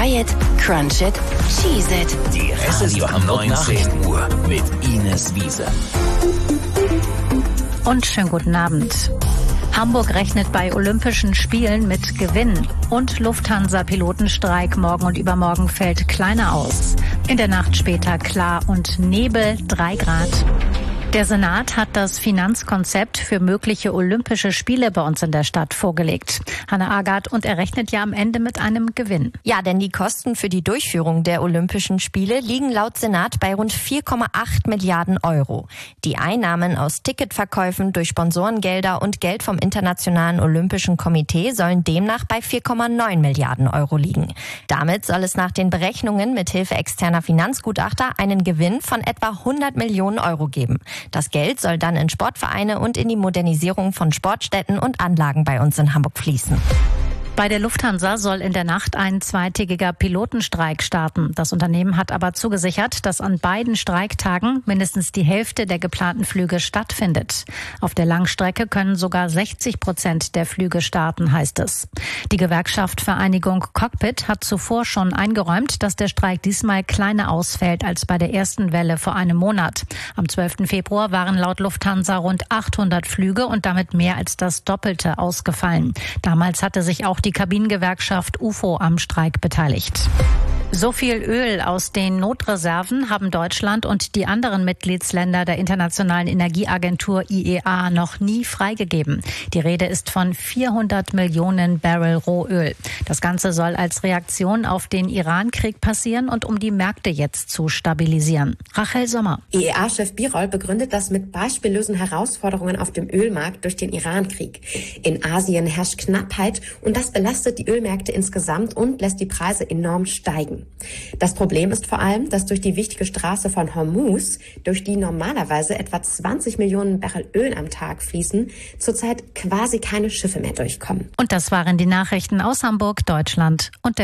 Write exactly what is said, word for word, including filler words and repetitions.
Try it, crunch it, cheese it. Die Radio Hamburg neunzehn Uhr mit Ines Wiese. Und schönen guten Abend. Hamburg rechnet bei Olympischen Spielen mit Gewinn. Und Lufthansa-Pilotenstreik morgen und übermorgen fällt kleiner aus. In der Nacht später klar und Nebel, drei Grad. Der Senat hat das Finanzkonzept für mögliche Olympische Spiele bei uns in der Stadt vorgelegt. Hanne Agard, und er rechnet ja am Ende mit einem Gewinn. Ja, denn die Kosten für die Durchführung der Olympischen Spiele liegen laut Senat bei rund vier Komma acht Milliarden Euro. Die Einnahmen aus Ticketverkäufen durch Sponsorengelder und Geld vom Internationalen Olympischen Komitee sollen demnach bei vier Komma neun Milliarden Euro liegen. Damit soll es nach den Berechnungen mit Hilfe externer Finanzgutachter einen Gewinn von etwa hundert Millionen Euro geben. Das Geld soll dann in Sportvereine und in die Modernisierung von Sportstätten und Anlagen bei uns in Hamburg fließen. Bei der Lufthansa soll in der Nacht ein zweitägiger Pilotenstreik starten. Das Unternehmen hat aber zugesichert, dass an beiden Streiktagen mindestens die Hälfte der geplanten Flüge stattfindet. Auf der Langstrecke können sogar sechzig Prozent der Flüge starten, heißt es. Die Gewerkschaft Vereinigung Cockpit hat zuvor schon eingeräumt, dass der Streik diesmal kleiner ausfällt als bei der ersten Welle vor einem Monat. Am zwölften Februar waren laut Lufthansa rund achthundert Flüge und damit mehr als das Doppelte ausgefallen. Damals hatte sich auch die Die Kabinengewerkschaft U F O am Streik beteiligt. So viel Öl aus den Notreserven haben Deutschland und die anderen Mitgliedsländer der Internationalen Energieagentur I E A noch nie freigegeben. Die Rede ist von vierhundert Millionen Barrel Rohöl. Das Ganze soll als Reaktion auf den Iran-Krieg passieren und um die Märkte jetzt zu stabilisieren. Rachel Sommer. I E A-Chef Birol begründet das mit beispiellosen Herausforderungen auf dem Ölmarkt durch den Iran-Krieg. In Asien herrscht Knappheit und das belastet die Ölmärkte insgesamt und lässt die Preise enorm steigen. Das Problem ist vor allem, dass durch die wichtige Straße von Hormuz, durch die normalerweise etwa zwanzig Millionen Barrel Öl am Tag fließen, zurzeit quasi keine Schiffe mehr durchkommen. Und das waren die Nachrichten aus Hamburg, Deutschland und der